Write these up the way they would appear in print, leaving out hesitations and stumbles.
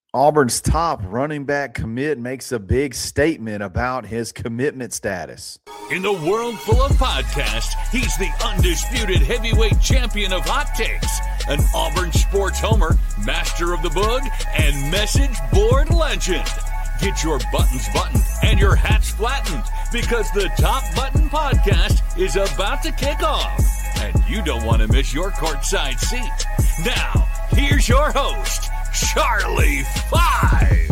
Auburn's top running back commit makes a big statement about his commitment status. In the world full of podcasts, he's the undisputed heavyweight champion of hot takes, an Auburn sports homer, master of the boog, and message board legend. Get your buttons buttoned and your hats flattened because the Top Button Podcast is about to kick off. And you don't want to miss your courtside seat. Now, here's your host, Charlie Five.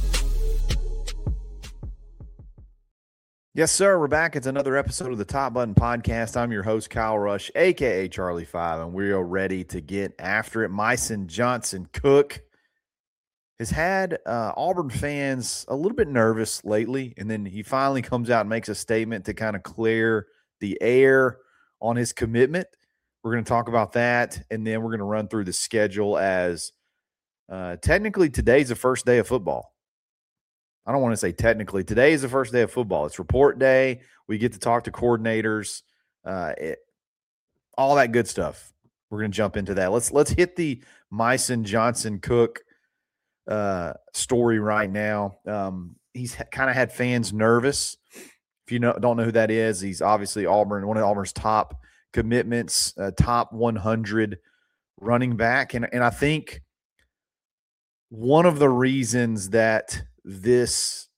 Yes, sir. We're back. It's another episode of the Top Button Podcast. I'm your host, Kyle Rush, a.k.a. Charlie Five, and we are ready to get after it. Myson Johnson Cook has had Auburn fans a little bit nervous lately, and then he finally comes out and makes a statement to kind of clear the air on his commitment. We're going to talk about that, and then we're going to run through the schedule as technically today's the first day of football. I don't want to say technically. Today is the first day of football. It's report day. We get to talk to coordinators, all that good stuff. We're going to jump into that. Let's hit the Myson Johnson Cook story right now. He's kind of had fans nervous. If you don't know who that is, he's obviously one of Auburn's top commitments, top 100 running back. And I think one of the reasons that this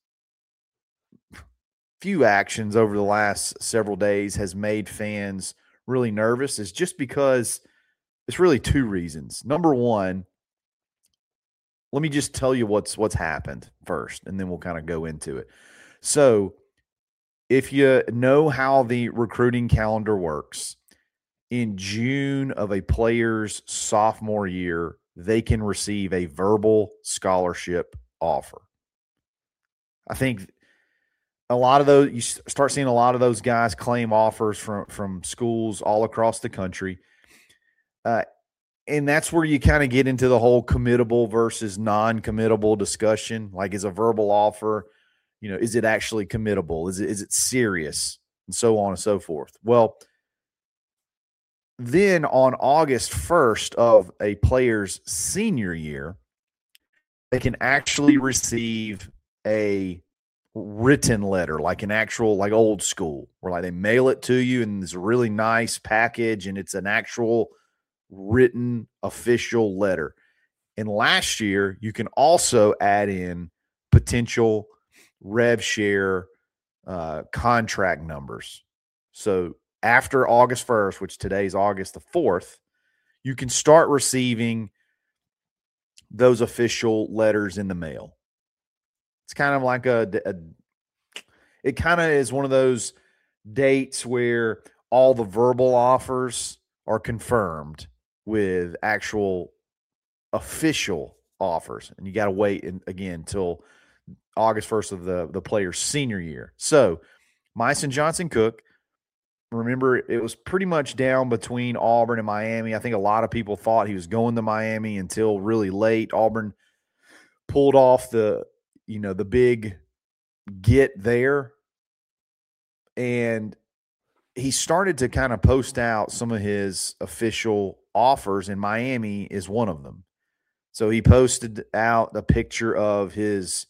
few actions over the last several days has made fans really nervous is just because it's really two reasons. Number one, let me just tell you what's happened first, and then we'll kind of go into it. So if you know how the recruiting calendar works, in June of a player's sophomore year, they can receive a verbal scholarship offer. I think a lot of those, you start seeing a lot of those guys claim offers from schools all across the country. And that's where you kind of get into the whole committable versus non-committable discussion. Like, is a verbal offer, is it actually committable? Is it serious? And so on and so forth. Well, then on August 1st of a player's senior year, they can actually receive a written letter, like an actual, like old school, where like they mail it to you and it's a really nice package and it's an actual written official letter. And last year, you can also add in potential rev share contract numbers. So after August 1st, which today's August the 4th, you can start receiving those official letters in the mail. It's kind of like it kind of is one of those dates where all the verbal offers are confirmed with actual official offers. And you got to wait again until August 1st of the player's senior year. So Myson Johnson Cook, remember, it was pretty much down between Auburn and Miami. I think a lot of people thought he was going to Miami until really late. Auburn pulled off the big get there, and he started to kind of post out some of his official offers, and Miami is one of them. So he posted out a picture of his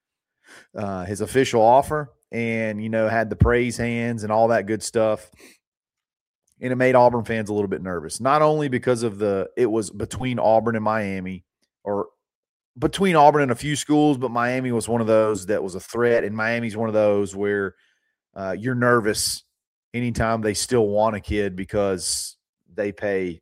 official offer, and had the praise hands and all that good stuff. And it made Auburn fans a little bit nervous, not only because of it was between Auburn and Miami, or between Auburn and a few schools, but Miami was one of those that was a threat, and Miami's one of those where you're nervous anytime they still want a kid because they pay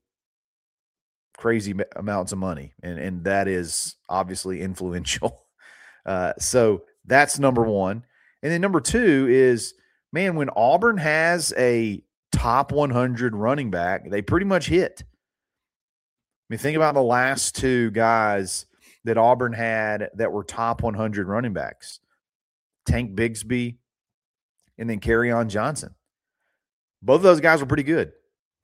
crazy amounts of money, and that is obviously influential. So that's number one. And then number two is, man, when Auburn has a top 100 running back, they pretty much hit. I mean, think about the last two guys that Auburn had that were top 100 running backs: Tank Bigsby and then Kerryon Johnson. Both of those guys were pretty good.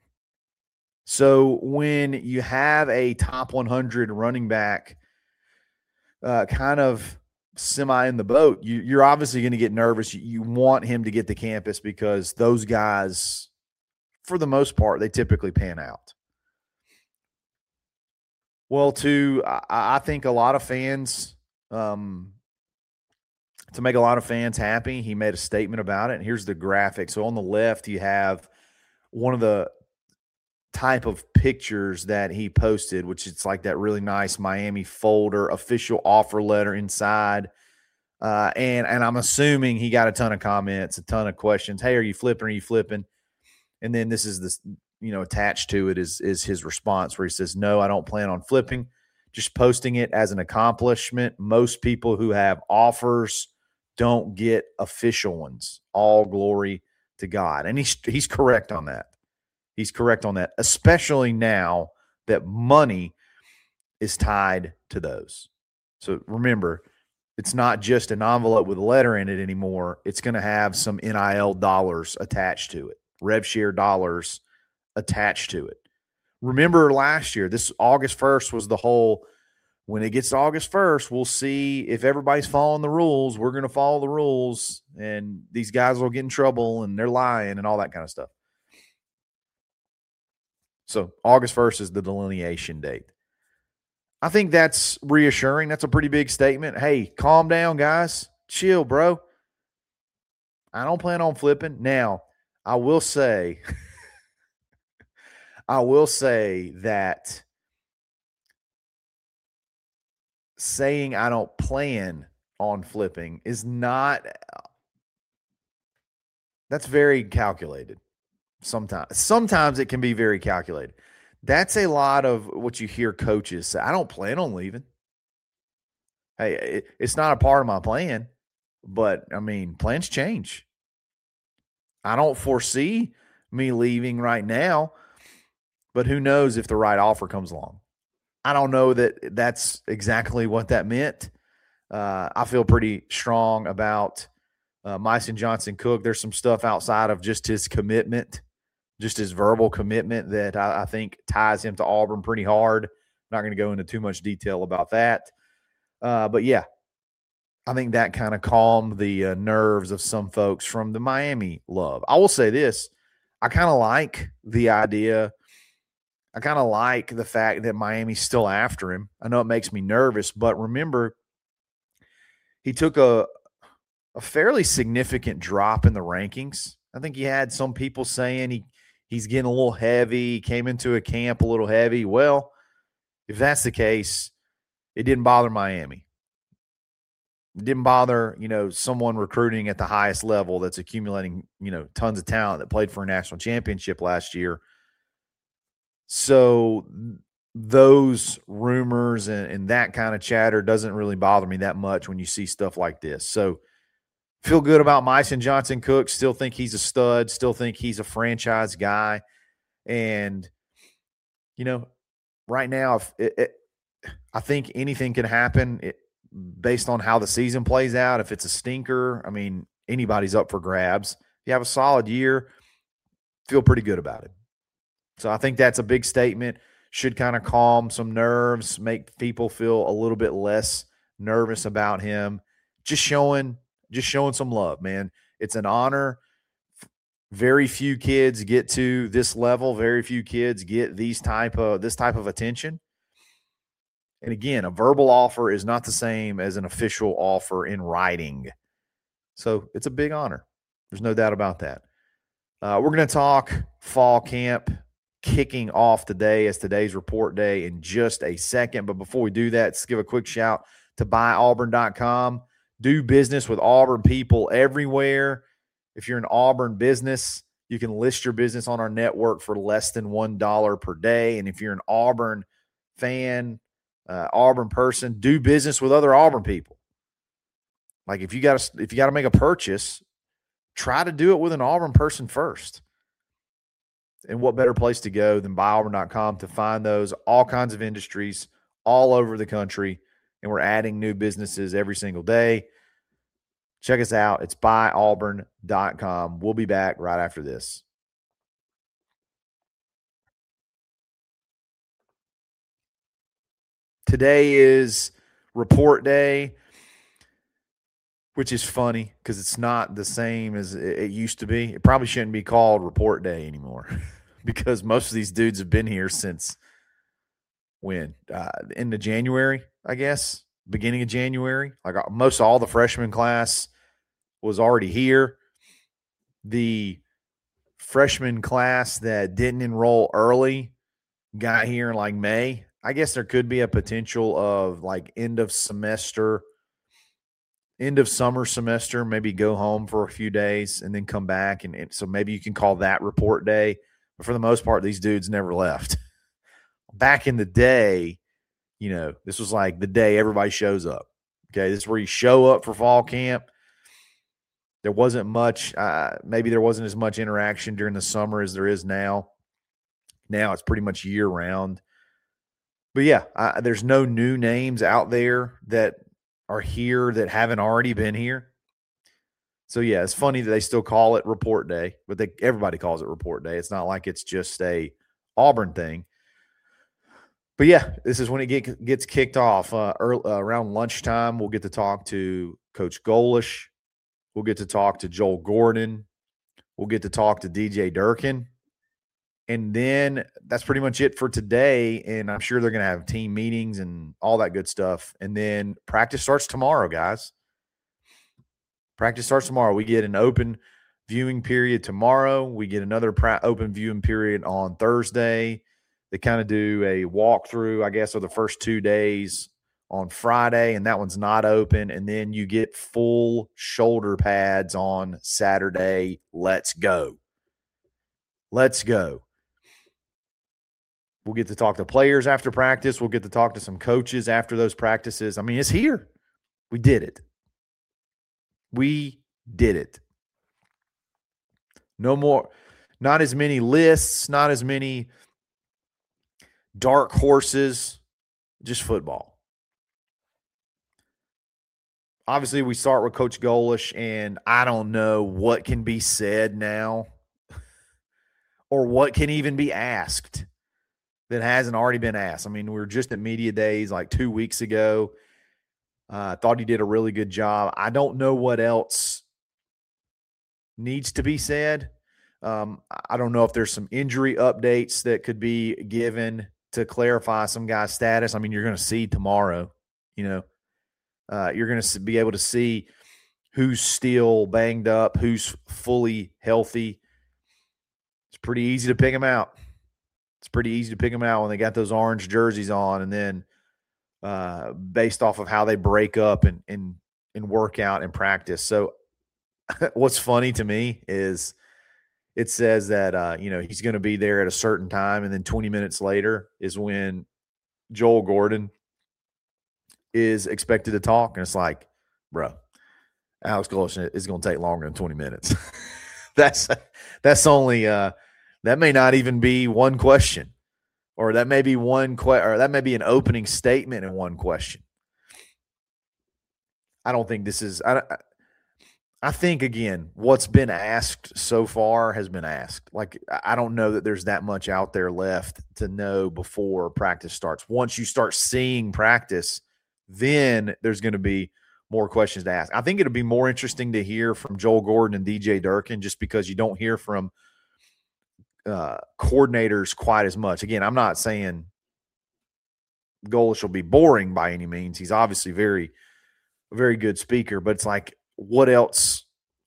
So when you have a top 100 running back kind of semi in the boat, you're obviously going to get nervous. You want him to get to campus because those guys, for the most part, they typically pan out. Well, I think a lot of fans to make a lot of fans happy. He made a statement about it. And here's the graphic. So on the left, you have one of the type of pictures that he posted, which it's like that really nice Miami folder, official offer letter inside. And I'm assuming he got a ton of comments, a ton of questions. Hey, are you flipping? Are you flipping? And then this is this, attached to it is his response where he says, no, I don't plan on flipping, just posting it as an accomplishment. Most people who have offers don't get official ones. All glory to God. And he's correct on that. He's correct on that, especially now that money is tied to those. So remember, it's not just an envelope with a letter in it anymore. It's going to have some NIL dollars attached to it, rev share dollars attached to it. Remember last year, this August 1st was the whole, when it gets to August 1st, we'll see if everybody's following the rules. We're going to follow the rules, and these guys will get in trouble, and they're lying and all that kind of stuff. So August 1st is the delineation date. I think that's reassuring. That's a pretty big statement. Hey, calm down, guys. Chill, bro. I don't plan on flipping. Now, I will say that saying I don't plan on flipping is not – that's very calculated. Sometimes it can be very calculated. That's a lot of what you hear coaches say. I don't plan on leaving. Hey, it's not a part of my plan, but, plans change. I don't foresee me leaving right now, but who knows if the right offer comes along. I don't know that that's exactly what that meant. I feel pretty strong about Myson Johnson-Cook. There's some stuff outside of just his commitment, just his verbal commitment that I think ties him to Auburn pretty hard. Not going to go into too much detail about that. But, yeah, I think that kind of calmed the nerves of some folks from the Miami love. I will say this. I kind of like the idea. I kind of like the fact that Miami's still after him. I know it makes me nervous, but remember, he took a fairly significant drop in the rankings. I think he had some people saying he's getting a little heavy. He came into a camp a little heavy. Well, if that's the case, it didn't bother Miami. It didn't bother, someone recruiting at the highest level that's accumulating, tons of talent that played for a national championship last year. So those rumors and that kind of chatter doesn't really bother me that much when you see stuff like this. So feel good about Myson Johnson-Cook. Still think he's a stud. Still think he's a franchise guy. And, right now, I think anything can happen based on how the season plays out. If it's a stinker, anybody's up for grabs. If you have a solid year, feel pretty good about it. So I think that's a big statement. Should kind of calm some nerves, make people feel a little bit less nervous about him. Just showing some love, man. It's an honor. Very few kids get to this level. Very few kids get this type of attention. And again, a verbal offer is not the same as an official offer in writing. So it's a big honor. There's no doubt about that. We're going to talk fall camp kicking off today as today's report day in just a second. But before we do that, let's give a quick shout to buyauburn.com. Do business with Auburn people everywhere. If you're an Auburn business, you can list your business on our network for less than $1 per day. And if you're an Auburn fan, Auburn person, do business with other Auburn people. Like if you got to make a purchase, try to do it with an Auburn person first. And what better place to go than buyauburn.com to find those, all kinds of industries all over the country. And we're adding new businesses every single day. Check us out. It's buyauburn.com. We'll be back right after this. Today is report day, which is funny because it's not the same as it used to be. It probably shouldn't be called report day anymore because most of these dudes have been here since when? End of January, I guess. beginning of January. Like most all the freshman class was already here. The freshman class that didn't enroll early got here in like May. I guess there could be a potential of like end of summer semester, maybe go home for a few days and then come back. And so maybe you can call that report day. But for the most part, these dudes never left. Back in the day, this was like the day everybody shows up. Okay, this is where you show up for fall camp. There wasn't much, maybe there wasn't as much interaction during the summer as there is now. Now it's pretty much year round. But yeah, there's no new names out there that are here that haven't already been here. So yeah, it's funny that they still call it report day, but everybody calls it report day. It's not like it's just a Auburn thing. But yeah, this is when it gets kicked off. Around lunchtime, we'll get to talk to Coach Golesh. We'll get to talk to Joel Gordon. We'll get to talk to DJ Durkin. And then that's pretty much it for today. And I'm sure they're going to have team meetings and all that good stuff. And then practice starts tomorrow, guys. Practice starts tomorrow. We get an open viewing period tomorrow. We get another open viewing period on Thursday. They kind of do a walkthrough, I guess, of the first 2 days on Friday, and that one's not open. And then you get full shoulder pads on Saturday. Let's go. Let's go. We'll get to talk to players after practice. We'll get to talk to some coaches after those practices. I mean, it's here. We did it. We did it. No more, not as many lists, not as many dark horses, just football. Obviously, we start with Coach Golesh, and I don't know what can be said now or what can even be asked that hasn't already been asked. I mean, we were just at Media Days like 2 weeks ago. I thought he did a really good job. I don't know what else needs to be said. I don't know if there's some injury updates that could be given to clarify some guy's status. I mean, you're going to see tomorrow, you're going to be able to see who's still banged up, who's fully healthy. It's pretty easy to pick them out. It's pretty easy to pick them out when they got those orange jerseys on, and then based off of how they break up and work out and practice. So what's funny to me is it says that, he's going to be there at a certain time, and then 20 minutes later is when Joel Gordon is expected to talk. And it's like, bro, Alex Golesh is going to take longer than 20 minutes. That's only that may not even be one question, or that may be or that may be an opening statement in one question. I don't think this is I think, again, what's been asked so far has been asked. Like, I don't know that there's that much out there left to know before practice starts. Once you start seeing practice, then there's going to be more questions to ask. I think it'll be more interesting to hear from Joel Gordon and DJ Durkin, just because you don't hear from coordinators quite as much. Again, I'm not saying Golesh will be boring by any means. He's obviously very, very good speaker, but it's like, what else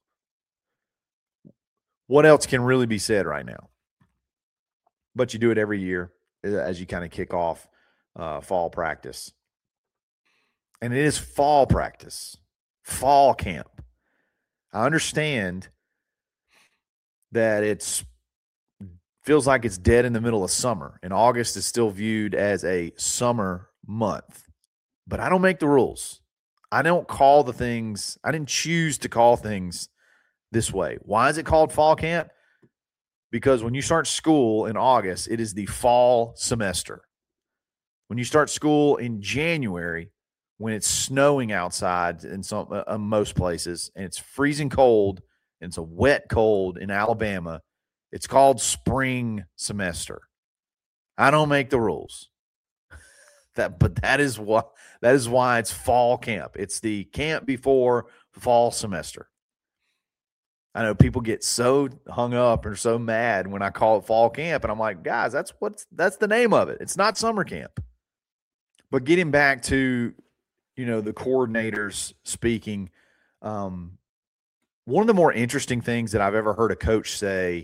can really be said right now? But you do it every year as you kind of kick off fall practice. And it is fall practice, fall camp. I understand that it feels like it's dead in the middle of summer, and August is still viewed as a summer month. But I don't make the rules. I don't call the things. I didn't choose to call things this way. Why is it called fall camp? Because when you start school in August, it is the fall semester. When you start school in January, when it's snowing outside in most places, and it's freezing cold, and it's a wet cold in Alabama, it's called spring semester. I don't make the rules. But that is why it's fall camp. It's the camp before fall semester. I know people get so hung up or so mad when I call it fall camp, and I'm like, guys, that's the name of it. It's not summer camp. But getting back to the coordinators speaking, one of the more interesting things that I've ever heard a coach say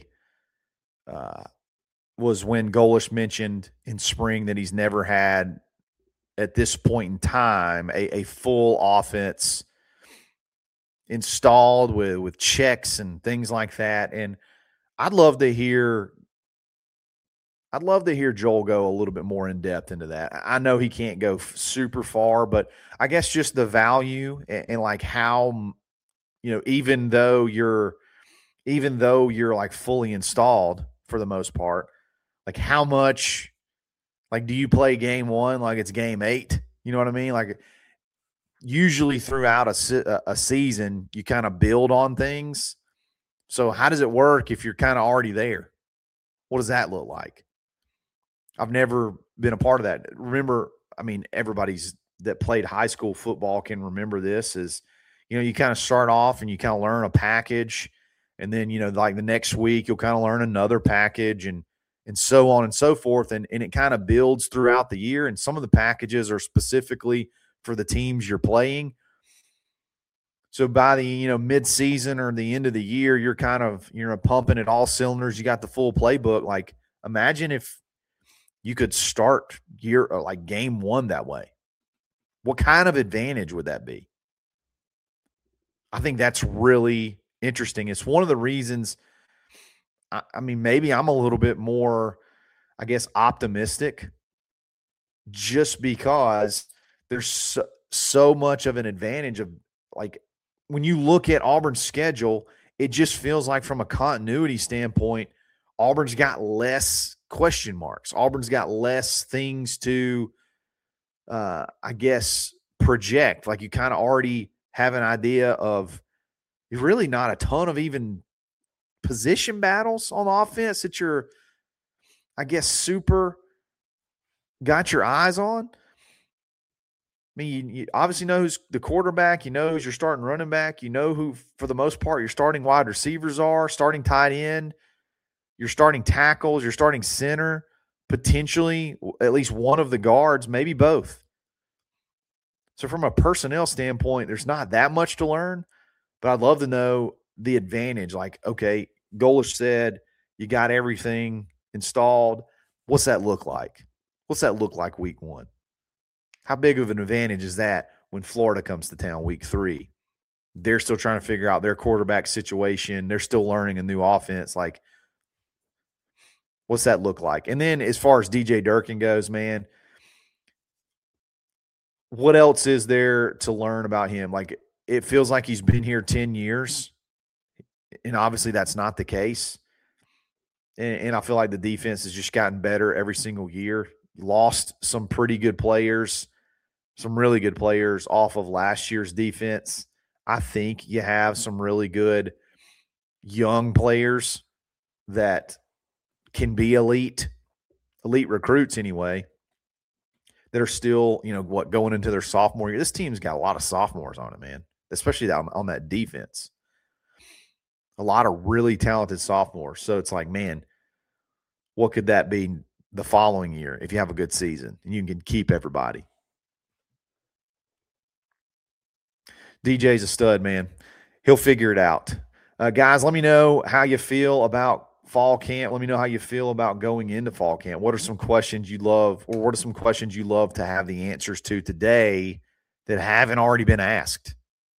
was when Golesh mentioned in spring that he's never had, at this point in time, a full offense installed with checks and things like that. And I'd love to hear Joel go a little bit more in depth into that. I know he can't go super far, but I guess just the value and like how, even though you're like fully installed for the most part, like how much, like, do you play game 1 like it's game 8? You know what I mean? Like, usually throughout a season, you kind of build on things. So how does it work if you're kind of already there? What does that look like? I've never been a part of that. Remember, I mean, everybody's that played high school football can remember this is, you kind of start off and you kind of learn a package, and then, like the next week you'll kind of learn another package and so on and so forth. And it kind of builds throughout the year. And some of the packages are specifically for the teams you're playing. So by the, mid-season or the end of the year, you're pumping at all cylinders. You got the full playbook. Like, imagine if you could start like game 1 that way. What kind of advantage would that be? I think that's really interesting. It's one of the reasons, I mean, maybe I'm a little bit more, I guess, optimistic just because there's so much of an advantage of, like, when you look at Auburn's schedule, it just feels like from a continuity standpoint, Auburn's got less question marks. Auburn's got less things to, I guess, project. Like, you kind of already have an idea of really not a ton of even position battles on offense that you're, I guess, super got your eyes on. I mean, you obviously know who's the quarterback. You know who's your starting running back. You know who, for the most part, your starting wide receivers are, starting tight end, your starting tackles, your starting center, potentially at least one of the guards, maybe both. So from a personnel standpoint, there's not that much to learn, but I'd love to know the advantage. Like, okay, Golesh said you got everything installed. What's that look like? What's that look like week 1? How big of an advantage is that when Florida comes to town week 3? They're still trying to figure out their quarterback situation. They're still learning a new offense. Like, what's that look like? And then as far as DJ Durkin goes, man, what else is there to learn about him? Like, it feels like he's been here 10 years, and obviously that's not the case. And I feel like the defense has just gotten better every single year. Lost some pretty good players, some really good players off of last year's defense. I think you have some really good young players that can be elite recruits anyway, that are still, going into their sophomore year. This team's got a lot of sophomores on it, man, especially on that defense. A lot of really talented sophomores. So it's like, man, what could that be the following year if you have a good season and you can keep everybody? DJ's a stud, man. He'll figure it out. Guys, let me know how you feel about fall camp. Let me know how you feel about going into fall camp. What are some questions you love, or what are some questions you love to have the answers to today that haven't already been asked?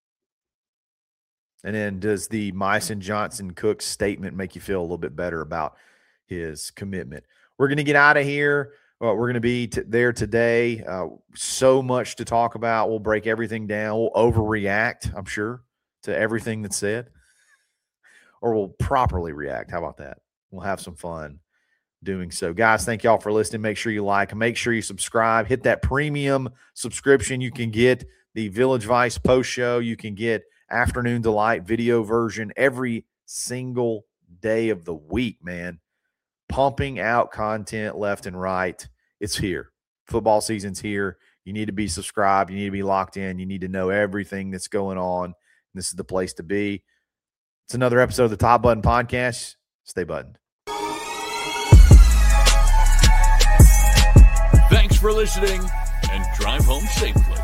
And then, does the Myson Johnson Cook statement make you feel a little bit better about his commitment? We're going to get out of here. We're going to be there today. So much to talk about. We'll break everything down. We'll overreact, I'm sure, to everything that's said. Or we'll properly react. How about that? We'll have some fun doing so. Guys, thank y'all for listening. Make sure you like. Make sure you subscribe. Hit that premium subscription. You can get the Village Vice post show. You can get Afternoon Delight video version every single day of the week, man. Pumping out content left and right. It's here. Football season's here. You need to be subscribed. You need to be locked in. You need to know everything that's going on. This is the place to be. It's another episode of the Top Button Podcast. Stay buttoned. Thanks for listening, and drive home safely.